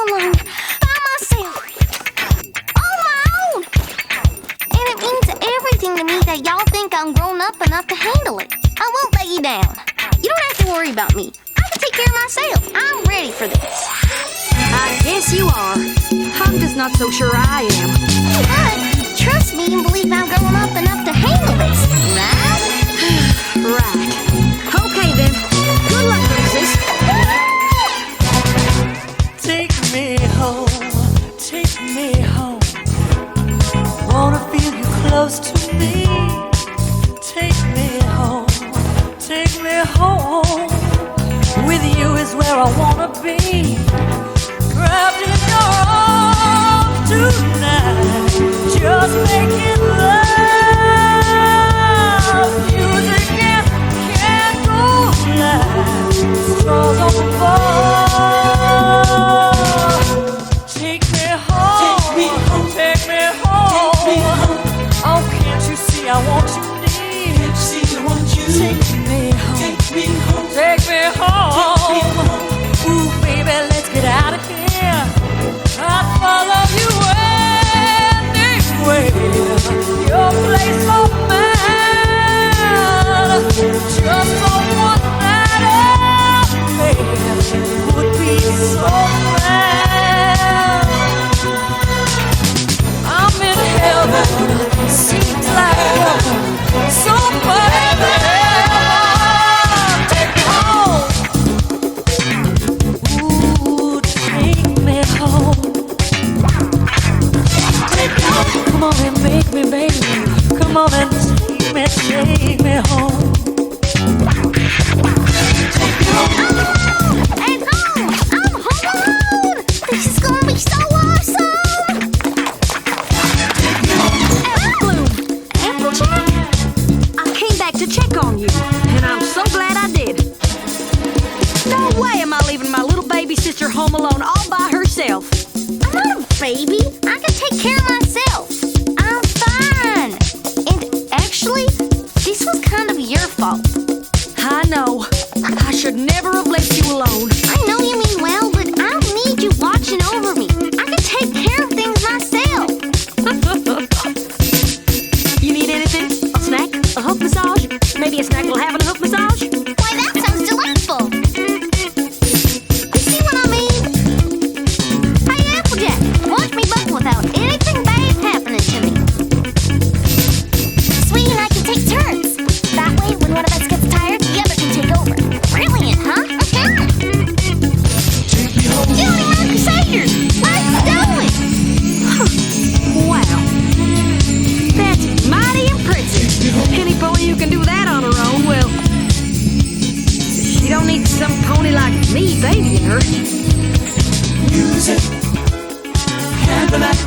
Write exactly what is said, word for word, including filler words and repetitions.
alone, by myself, on my own. And it means everything to me that y'all think I'm grown up enough to handle it. I won't let you down. You don't have to worry about me. I can take care of myself. I'm ready for this. I guess you are. I'm just not so sure I am. But trust me and believe I'm grown up enough to handle this, right? Right. Okay then. Good luck, princess. Take me home, take me home. Wanna feel you close to me. Take me home, take me home. With you is where I wanna be. Wrapped in your arms tonight, just making love. Music and candlelight, stars on the floor. Take me home, take me home, take me home. Take me home. Oh, can't you see I want you near? Can't you see I want you? Take me home, take me home, take me home. Take me home. Ooh, baby, let's get out of here. I'd follow you anywhere. Your place of mine, just for one night affair, would be so bad. I'm in heaven, seems like heaven, so baby, take me home. Ooh, take me home. Take me home. Come on and make me, baby. Come on and take me, take me home. Take me home. And home! I'm home alone! This is gonna be so awesome! Bloom, Applejack, I came back to check on you, and I'm so glad I did. No way am I leaving my little baby sister home alone all by herself. I'm not a baby. I can take care of myself. I'm fine. And actually, this was kind of your fault. I know. I should never have left you alone. I know you mean well, but I don't need you watching over me. I can take care of things myself. You need anything? A snack? A hoof massage? Maybe a snack will have a hoof massage? Why, that sounds delightful. You see what I mean? Hey, Applejack, watch me buckle without anything bad happening to me. Sweetie and I can take turns. That way, when one of us gets tired, the other can take over. Brilliant, huh? Johnny Rock Crusaders, let's do it! Wow. That's mighty impressive. Any pony who can do that on her own, well, she don't need some pony like me babying her. Music, candlelight,